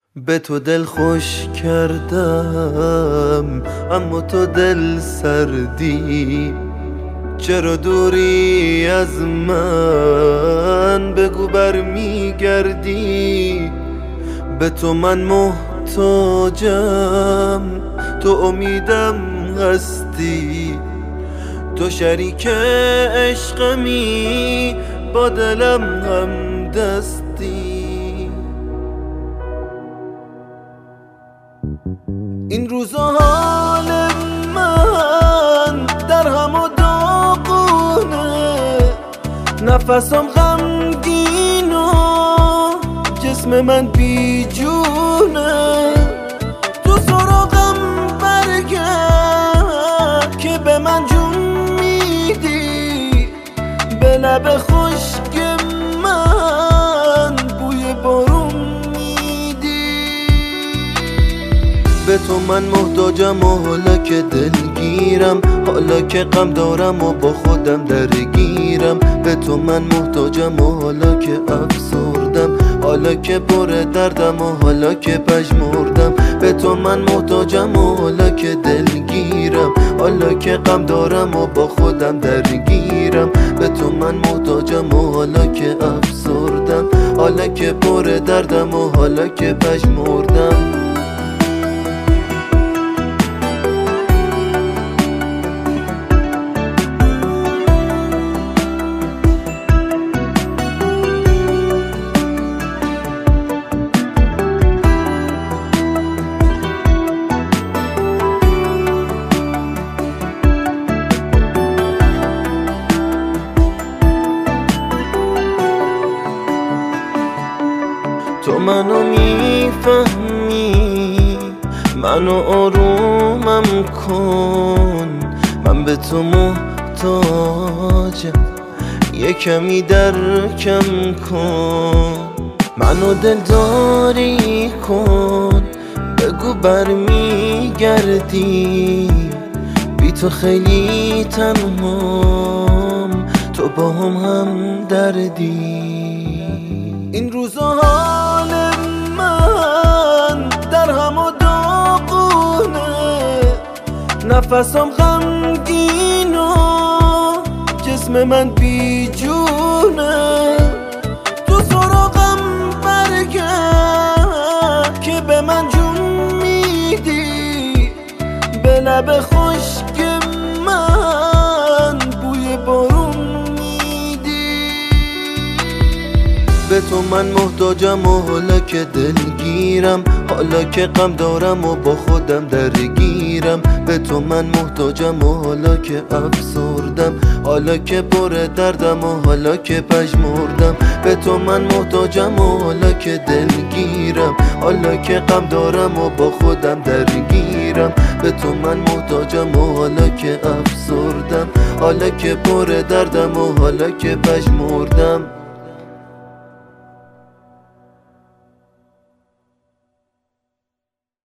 به تو دل خوش کردم اما تو دل سردی. چرا دوری از من بگو برمیگردی. به تو من محتاجم، تو امیدم هستی. تو شریک عشقمی، با دلم هم دستی. این روزا حال من در هم و داغونه، نفسم غمگین و جسم من بی جونه. تو سراغم برگرد که به من جون میدی، به لب خشک من بوی بارون میدی. به تو من محتاجم و حالا که دلگیرم، حالا که غم دارم و با خودم درگیرم. به تو من محتاجم و حالا که افسردم، حالا که پر دردم و حالا که پژمردم. به تو من محتاجم و حالا که دلگیرم، حالا که غم دارم و با خودم درگیرم. به تو من محتاجم و حالا که افسردم، حالا که پر دردم و حالا که پژمردم. تو منو میفهمی، منو آرومم کن. من به تو محتاجم، یه کمی درکم کن. منو دلداری کن، بگو برمیگردی. بی تو خیلی تنهام، تو با هم دردی. این روزا حال من در هم و داغونه، نفسم غمگین و جسم من بی جونه. تو سراغم برگرد که به من جون میدی، به لب خشک من بوی بارون میدی. به تو من محتاجم و حالا که دلگیرم، حالا که غم دارم و با خودم درگیرم. به تو من محتاجم و حالا که افسردم، حالا که پر دردم و حالا که پژمردم. به تو من محتاجم و حالا که دلگیرم، حالا که غم دارم و با خودم درگیرم. به تو من محتاجم و حالا که افسردم، حالا که پر دردم و حالا که پژمردم.